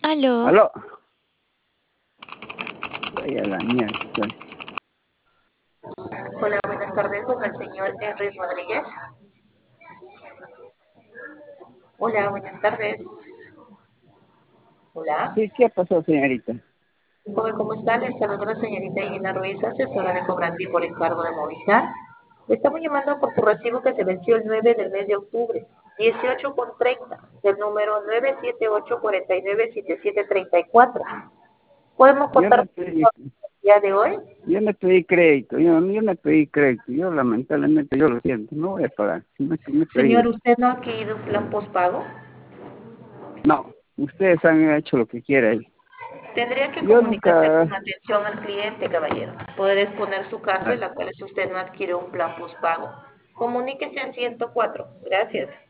Aló, Aló. Vaya la mierda. Hola, buenas tardes con el señor Henry Rodríguez. Hola, buenas tardes. Hola. Sí, ¿qué pasó, señorita? Joven, ¿cómo está? Le saluda la señorita Irina Ruiz, asesora de cobranza y por encargo de Movistar. Le estamos llamando por su recibo que se venció el 9 del mes de octubre, 18:30, del número 978-497734. ¿Podemos Yo contar no con pedí, el día de hoy? yo no pedí crédito, yo no pedí crédito, yo lamentablemente, yo lo siento, no voy a pagar, no he Señor, pedido. ¿usted no ha adquirido un plan postpago? No, ustedes han hecho lo que quieran. Tendría que Yo comunicarse nunca, con atención al cliente, caballero. Puede exponer su caso ah, en la cual si usted no adquiere un plan postpago. Comuníquese al 104. Gracias.